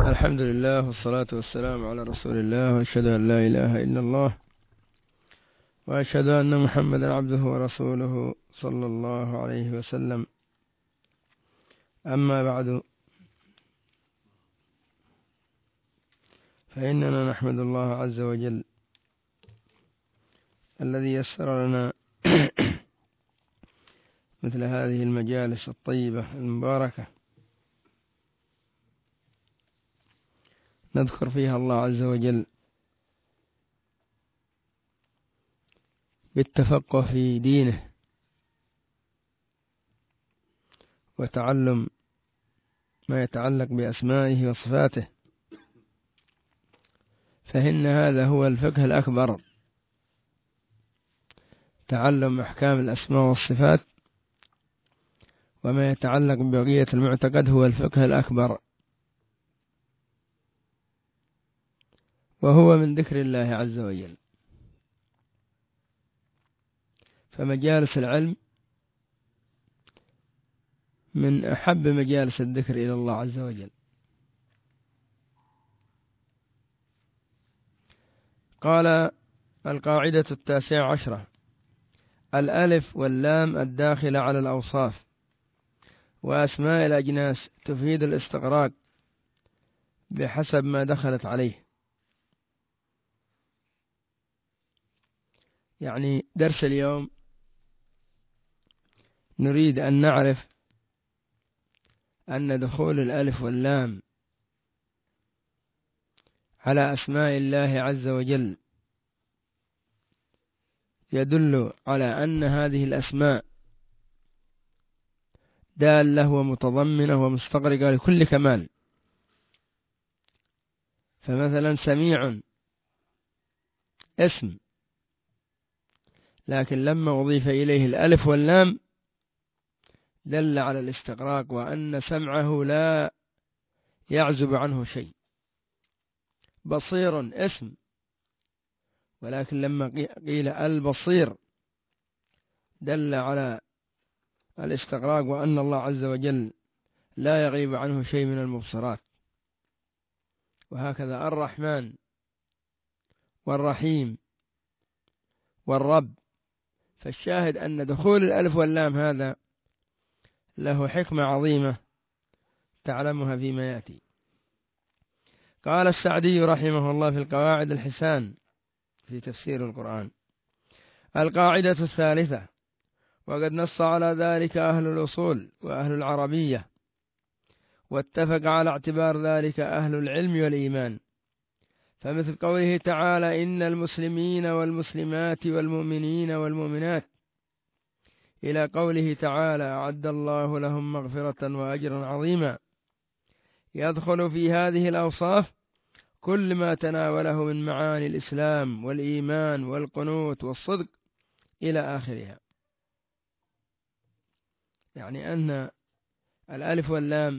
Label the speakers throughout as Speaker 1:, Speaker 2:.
Speaker 1: الحمد لله والصلاة والسلام على رسول الله، وأشهد أن لا إله إلا الله، وأشهد أن محمدا عبده ورسوله صلى الله عليه وسلم. أما بعد، فإننا نحمد الله عز وجل الذي يسر لنا مثل هذه المجالس الطيبة المباركة نذكر فيها الله عز وجل بالتفقه في دينه وتعلم ما يتعلق بأسمائه وصفاته، فإن هذا هو الفقه الأكبر. تعلم أحكام الأسماء والصفات وما يتعلق ببقية المعتقد هو الفقه الأكبر، وهو من ذكر الله عز وجل. فمجالس العلم من أحب مجالس الذكر إلى الله عز وجل. قال: القاعدة 19: الألف واللام الداخلة على الأوصاف وأسماء الأجناس تفيد الاستغراق بحسب ما دخلت عليه. يعني درس اليوم نريد أن نعرف أن دخول الألف واللام على أسماء الله عز وجل يدل على أن هذه الأسماء دالة ومتضمنة ومستغرقة لكل كمال. فمثلا سميع اسم، لكن لما أضيف إليه الألف واللام دل على الاستغراق وأن سمعه لا يعزب عنه شيء. بصير اسم، ولكن لما قيل البصير دل على الاستغراق وأن الله عز وجل لا يغيب عنه شيء من المبصرات. وهكذا الرحمن والرحيم والرب. فالشاهد أن دخول الألف واللام هذا له حكمة عظيمة تعلمها فيما يأتي. قال السعدي رحمه الله في القواعد الحسان في تفسير القرآن: القاعدة 3: وقد نص على ذلك أهل الأصول وأهل العربية، واتفق على اعتبار ذلك أهل العلم والإيمان. فمثل قوله تعالى: إن المسلمين والمسلمات والمؤمنين والمؤمنات، إلى قوله تعالى: أعد الله لهم مغفرة وأجرا عظيما. يدخل في هذه الأوصاف كل ما تناوله من معاني الإسلام والإيمان والقنوت والصدق إلى آخرها. يعني أن الألف واللام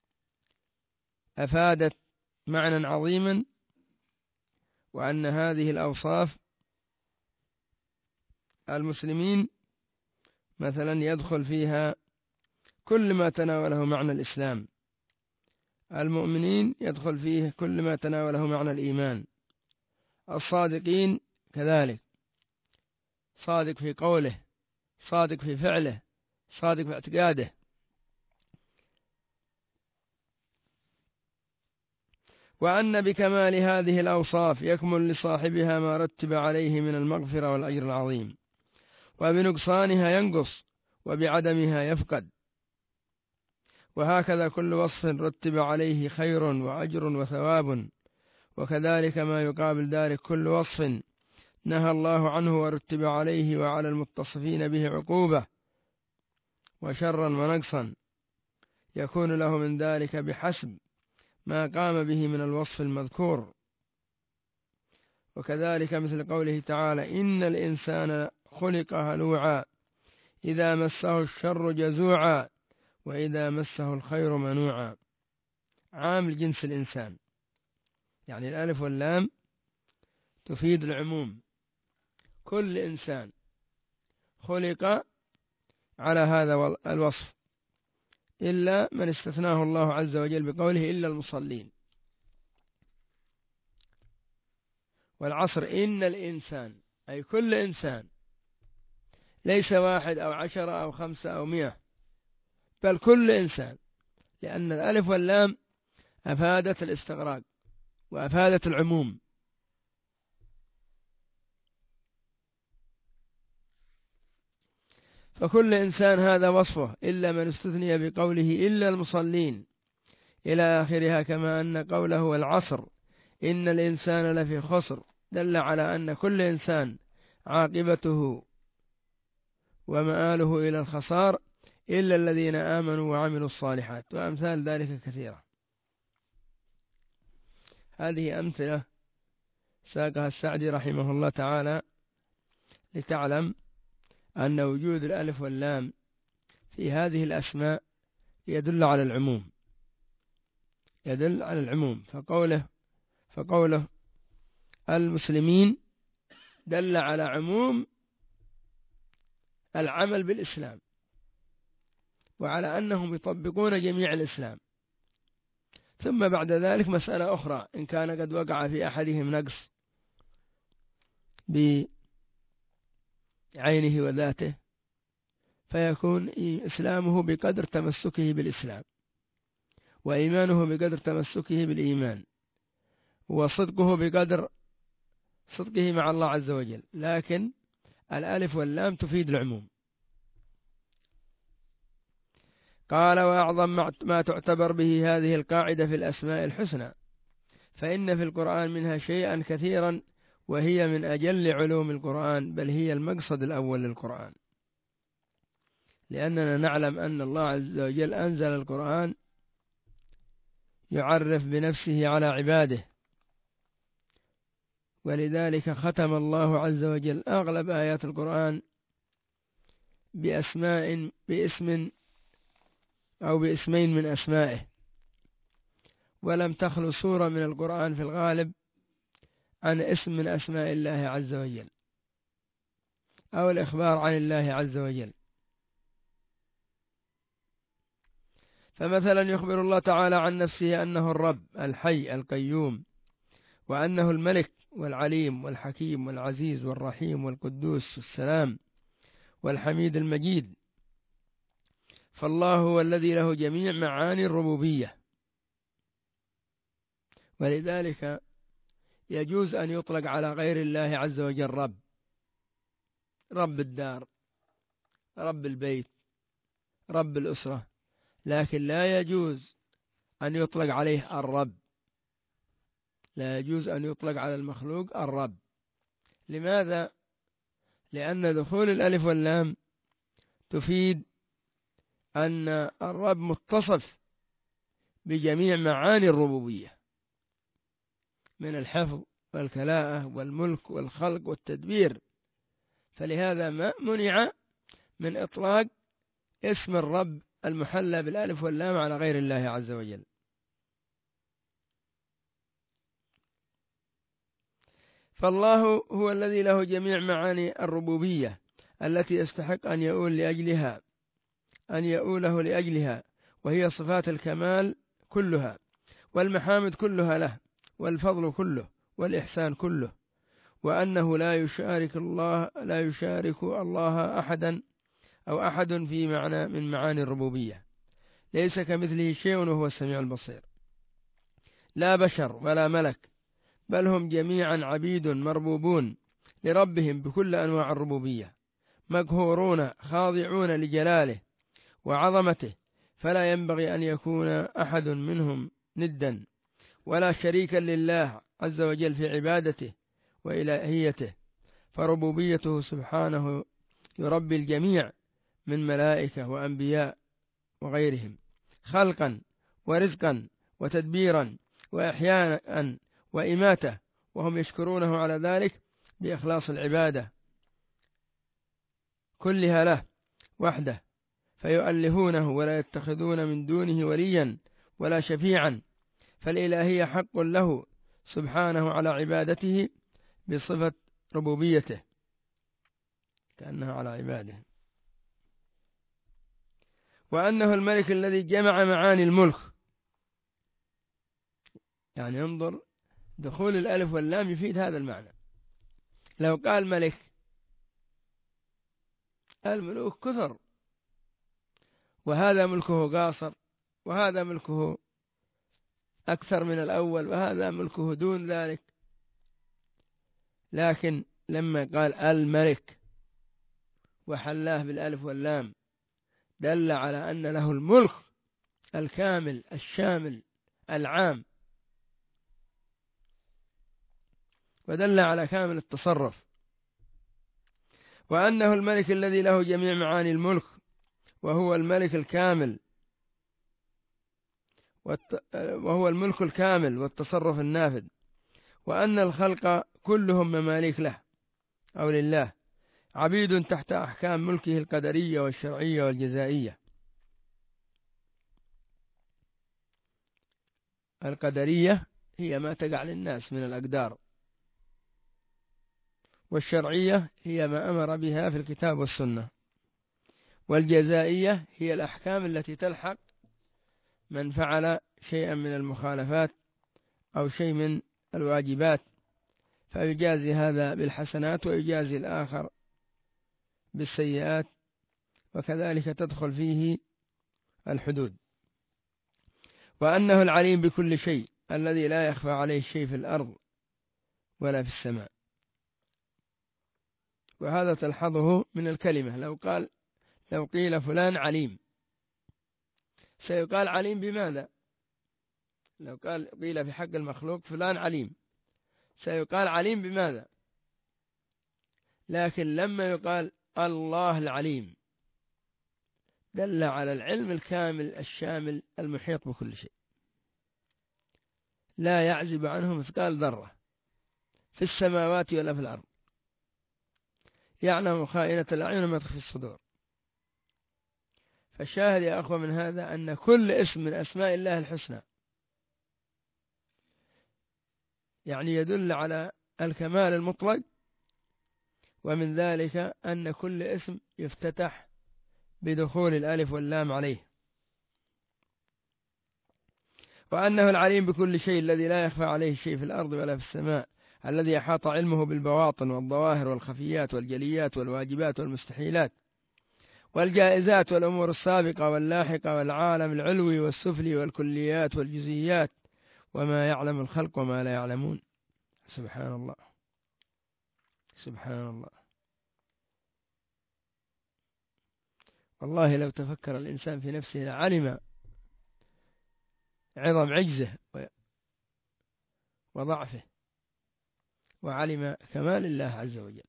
Speaker 1: أفادت معنى عظيما، وأن هذه الأوصاف المسلمين مثلا يدخل فيها كل ما تناوله معنى الإسلام، المؤمنين يدخل فيه كل ما تناوله معنى الإيمان، الصادقين كذلك، صادق في قوله، صادق في فعله، صادق في اعتقاده. وأن بكمال هذه الأوصاف يكمل لصاحبها ما رتب عليه من المغفرة والأجر العظيم، وبنقصانها ينقص، وبعدمها يفقد. وهكذا كل وصف رتب عليه خير وأجر وثواب، وكذلك ما يقابل ذلك كل وصف نهى الله عنه ورتب عليه وعلى المتصفين به عقوبة وشرا ونقصا، يكون له من ذلك بحسب ما قام به من الوصف المذكور. وكذلك مثل قوله تعالى: إن الإنسان خلق هلوعا إذا مسه الشر جزوعا وإذا مسه الخير منوعا. عامل جنس الإنسان، يعني الألف واللام تفيد العموم. كل إنسان خلق على هذا الوصف، إلا من استثناه الله عز وجل بقوله: إلا المصلين. والعصر إن الإنسان أي كل إنسان، ليس 1 أو 10 أو 5 أو 100، بل كل إنسان، لأن الألف واللام أفادت الاستغراق وأفادت العموم. فكل إنسان هذا وصفه، إلا من استثني بقوله إلا المصلين إلى آخرها، كما أن قوله والعصر إن الإنسان لفي خسر دل على أن كل إنسان عاقبته ومآله إلى الخسار إلا الذين آمنوا وعملوا الصالحات، وأمثال ذلك كثيرة. هذه أمثلة ساقها السعدي رحمه الله تعالى لتعلم أن وجود الألف واللام في هذه الأسماء يدل على العموم، يدل على العموم. فقوله المسلمين دل على عموم العمل بالإسلام، وعلى أنهم يطبقون جميع الإسلام. ثم بعد ذلك مسألة أخرى، إن كان قد وقع في أحدهم نقص بعينه وذاته، فيكون إسلامه بقدر تمسكه بالإسلام، وإيمانه بقدر تمسكه بالإيمان، وصدقه بقدر صدقه مع الله عز وجل. لكن الألف واللام تفيد العموم. قال وأعظم ما تعتبر به هذه القاعدة في الأسماء الحسنى، فإن في القرآن منها شيئا كثيرا، وهي من أجل علوم القرآن، بل هي المقصد الأول للقرآن، لأننا نعلم أن الله عز وجل أنزل القرآن يعرف بنفسه على عباده، ولذلك ختم الله عز وجل أغلب آيات القرآن باسم أو باسمين من أسمائه، ولم تخلو سورة من القرآن في الغالب عن اسم من أسماء الله عز وجل أو الإخبار عن الله عز وجل. فمثلا يخبر الله تعالى عن نفسه أنه الرب الحي القيوم، وأنه الملك والعليم والحكيم والعزيز والرحيم والقدوس السلام والحميد المجيد. فالله هو الذي له جميع معاني الربوبية، ولذلك يجوز أن يطلق على غير الله عز وجل رب الدار، رب البيت، رب الأسرة، لكن لا يجوز أن يطلق عليه الرب، لا يجوز أن يطلق على المخلوق الرب. لماذا؟ لأن دخول الألف واللام تفيد أن الرب متصف بجميع معاني الربوبية، من الحفظ والكلاءة والملك والخلق والتدبير، فلهذا ما منع من إطلاق اسم الرب المحلى بالألف واللام على غير الله عز وجل. فالله هو الذي له جميع معاني الربوبية التي يستحق أن يؤوله لأجلها، وهي صفات الكمال كلها، والمحامد كلها له، والفضل كله، والإحسان كله، وأنه لا يشارك الله أحدا أو أحد في معنى من معاني الربوبية، ليس كمثله شيء وهو السميع البصير، لا بشر ولا ملك، بل هم جميعا عبيد مربوبون لربهم بكل أنواع الربوبية، مقهورون خاضعون لجلاله وعظمته، فلا ينبغي أن يكون أحد منهم ندا ولا شريكا لله عز وجل في عبادته وإلهيته، فربوبيته سبحانه يربي الجميع من ملائكة وأنبياء وغيرهم، خلقا ورزقا وتدبيرا وإحيانا وإماتة، وهم يشكرونه على ذلك بإخلاص العبادة كلها له وحده، فيؤلهونه ولا يتخذون من دونه وليا ولا شفيعا، فالإلهية حق له سبحانه على عبادته بصفة ربوبيته كأنها على عباده. وأنه الملك الذي جمع معاني الملك، يعني انظر دخول الألف واللام يفيد هذا المعنى. لو قال ملك، الملوك كثر، وهذا ملكه قاصر، وهذا ملكه أكثر من الأول، وهذا ملكه دون ذلك. لكن لما قال الملك وحلاه بالألف واللام دل على أن له الملك الكامل الشامل العام، ودل على كامل التصرف، وأنه الملك الذي له جميع معاني الملك، وهو الملك الكامل وهو الملك الكامل والتصرف النافذ، وأن الخلق كلهم مماليك له أو لله، عبيد تحت أحكام ملكه القدرية والشرعية والجزائية. القدرية هي ما تقع للناس من الأقدار، والشرعية هي ما أمر بها في الكتاب والسنة، والجزائية هي الأحكام التي تلحق من فعل شيئا من المخالفات أو شيء من الواجبات، فيجازي هذا بالحسنات ويجازي الآخر بالسيئات، وكذلك تدخل فيه الحدود. وأنه العليم بكل شيء الذي لا يخفى عليه شيء في الأرض ولا في السماء. وهذا تلحظه من الكلمة. لو قيل فلان عليم، سيقال عليم بماذا؟ لو قيل في حق المخلوق فلان عليم، سيقال عليم بماذا؟ لكن لما يقال الله العليم دل على العلم الكامل الشامل المحيط بكل شيء، لا يعزب عنه مثقال ذرة في السماوات ولا في الأرض، يعلم خائنة الأعين وما تخفي الصدور. فالشاهد يا أخوة من هذا أن كل اسم من أسماء الله الحسنى يعني يدل على الكمال المطلق، ومن ذلك أن كل اسم يفتتح بدخول الألف واللام عليه. وأنه العليم بكل شيء الذي لا يخفى عليه شيء في الأرض ولا في السماء، الذي أحاط علمه بالبواطن والظواهر والخفيات والجليات والواجبات والمستحيلات والجائزات والأمور السابقة واللاحقة والعالم العلوي والسفلي والكليات والجزئيات، وما يعلم الخلق وما لا يعلمون. سبحان الله، سبحان الله. والله لو تفكر الإنسان في نفسه لعلم عظم عجزه وضعفه، وعلم كمال الله عز وجل.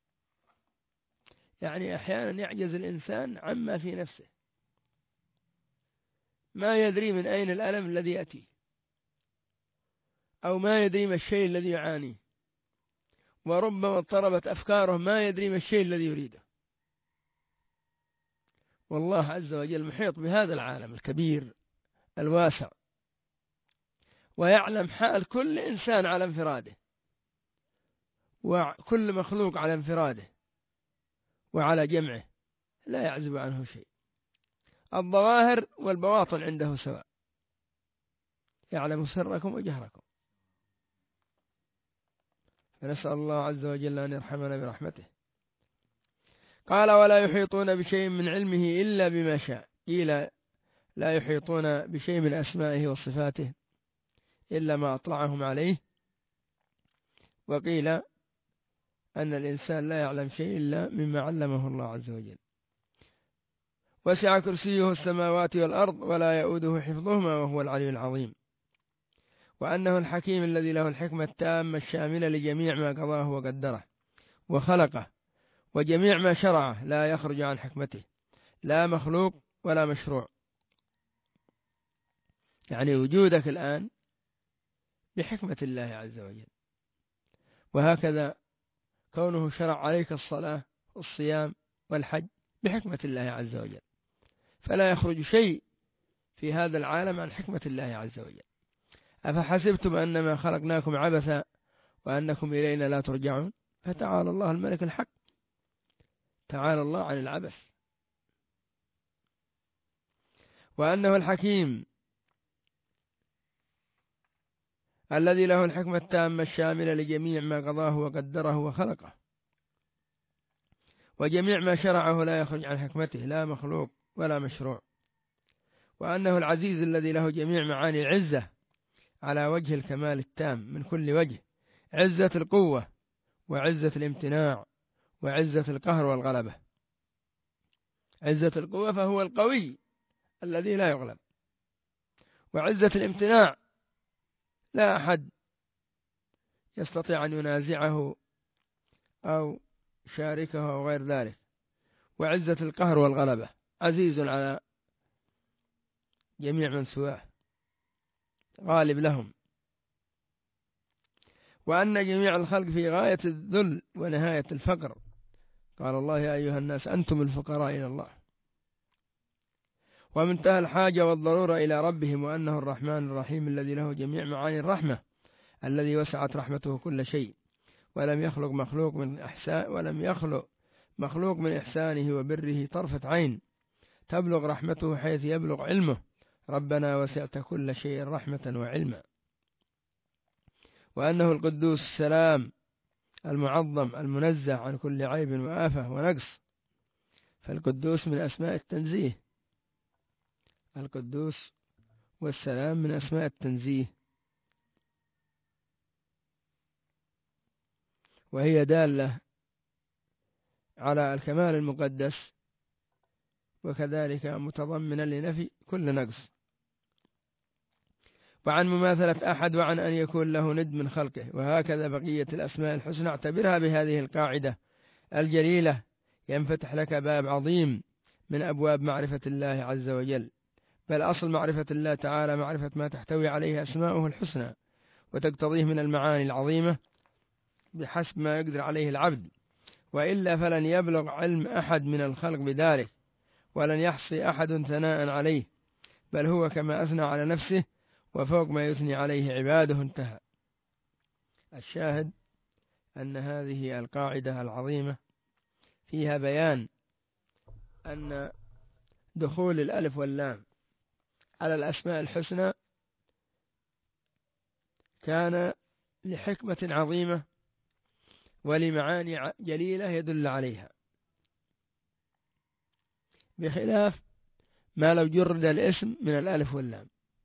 Speaker 1: يعني أحيانا يعجز الإنسان عما في نفسه، ما يدري من أين الألم الذي يأتي، أو ما يدري ما الشيء الذي يعانيه، وربما اضطربت أفكاره ما يدري ما الشيء الذي يريده. والله عز وجل محيط بهذا العالم الكبير الواسع، ويعلم حال كل إنسان على انفراده، وكل مخلوق على انفراده وعلى جمعه، لا يعزب عنه شيء. الظواهر والبواطن عنده سواء، يعلم سركم وجهركم. فنسأل الله عز وجل أن يرحمنا برحمته. قال ولا يحيطون بشيء من علمه إلا بما شاء. قيل لا يحيطون بشيء من أسمائه وصفاته إلا ما أطلعهم عليه، وقيل أن الإنسان لا يعلم شيء إلا مما علمه الله عز وجل. وسع كرسيه السماوات والأرض ولا يؤوده حفظهما وهو العلي العظيم. وأنه الحكيم الذي له الحكمة التامة الشاملة لجميع ما قضاه وقدره وخلقه، وجميع ما شرعه لا يخرج عن حكمته، لا مخلوق ولا مشروع. يعني وجودك الآن بحكمة الله عز وجل، وهكذا كونه شرع عليك الصلاة والصيام والحج بحكمة الله عز وجل، فلا يخرج شيء في هذا العالم عن حكمة الله عز وجل. أفحسبتم أنما خلقناكم عبثا وأنكم إلينا لا ترجعون، فتعالى الله الملك الحق، تعالى الله عن العبث. وأنه الحكيم الذي له الحكمة التامة الشاملة لجميع ما قضاه وقدره وخلقه، وجميع ما شرعه لا يخرج عن حكمته، لا مخلوق ولا مشروع. وأنه العزيز الذي له جميع معاني العزة على وجه الكمال التام من كل وجه، عزة القوة وعزة الامتناع وعزة القهر والغلبة. عزة القوة فهو القوي الذي لا يغلب، وعزة الامتناع لا أحد يستطيع أن ينازعه أو شاركه أو غير ذلك، وعزة القهر والغلبة عزيز على جميع من سواه غالب لهم. وأن جميع الخلق في غاية الذل ونهاية الفقر. قال الله يا أيها الناس أنتم الفقراء إلى الله، ومنتهى الحاجة والضرورة إلى ربهم، وأنه الرحمن الرحيم الذي له جميع معاني الرحمة، الذي وسعت رحمته كل شيء، ولم يخلق مخلوق من إحسانه وبره طرفة عين تبلغ رحمته حيث يبلغ علمه. ربنا وسعت كل شيء رحمة وعلما. وأنه القدوس السلام المعظم المنزه عن كل عيب وآفة ونقص. فالقدوس من أسماء التنزيه، القدوس والسلام من أسماء التنزيه، وهي دالة على الكمال المقدس، وكذلك متضمنا لنفي كل نقص، وعن مماثلة أحد، وعن أن يكون له ند من خلقه. وهكذا بقية الأسماء الحسنى اعتبرها بهذه القاعدة الجليلة، ينفتح لك باب عظيم من أبواب معرفة الله عز وجل. بل أصل معرفة الله تعالى معرفة ما تحتوي عليه أسماؤه الحسنى وتقتضيه من المعاني العظيمة بحسب ما يقدر عليه العبد، وإلا فلن يبلغ علم أحد من الخلق بذلك، ولن يحصي أحد ثناء عليه، بل هو كما أثنى على نفسه وفوق ما يثني عليه عباده. انتهى. الشاهد أن هذه القاعدة العظيمة فيها بيان أن دخول الألف واللام على الأسماء الحسنى كان لحكمة عظيمة ولمعاني جليلة يدل عليها، بخلاف ما لو جرد الاسم من الألف واللام.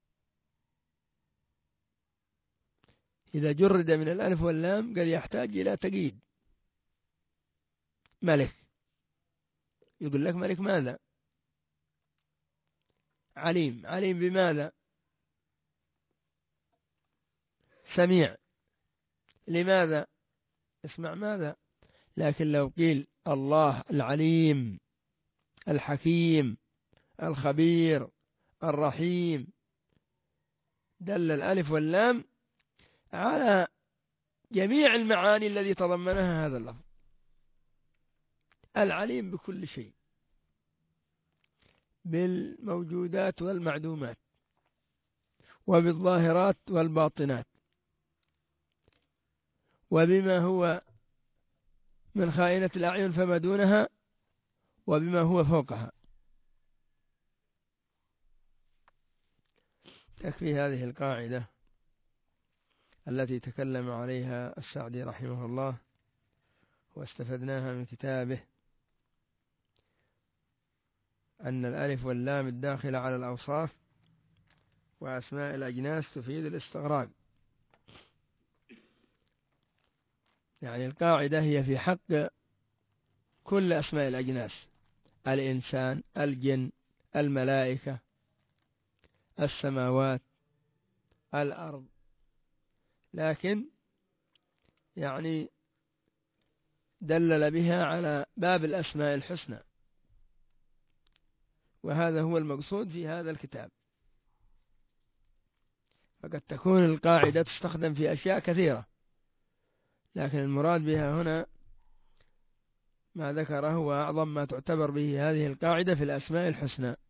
Speaker 1: إذا جرد من الألف واللام قد يحتاج إلى تقييد. ملك، يقول لك ملك ماذا؟ عليم، عليم بماذا؟ سميع، لماذا؟ اسمع ماذا؟ لكن لو قيل الله العليم الحكيم الخبير الرحيم، دل الألف واللام على جميع المعاني التي تضمنها هذا اللفظ. العليم بكل شيء، بالموجودات والمعدومات، وبالظاهرات والباطنات، وبما هو من خائنة الأعين فما دونها، وبما هو فوقها. تكفي هذه القاعدة التي تكلم عليها السعدي رحمه الله واستفدناها من كتابه، أن الألف واللام الداخلة على الأوصاف وأسماء الأجناس تفيد الاستغراق. يعني القاعدة هي في حق كل أسماء الأجناس: الإنسان، الجن، الملائكة، السماوات، الأرض، لكن يعني دلل بها على باب الأسماء الحسنى، وهذا هو المقصود في هذا الكتاب. فقد تكون القاعدة تستخدم في أشياء كثيرة، لكن المراد بها هنا ما ذكره وأعظم ما تعتبر به هذه القاعدة في الأسماء الحسنى.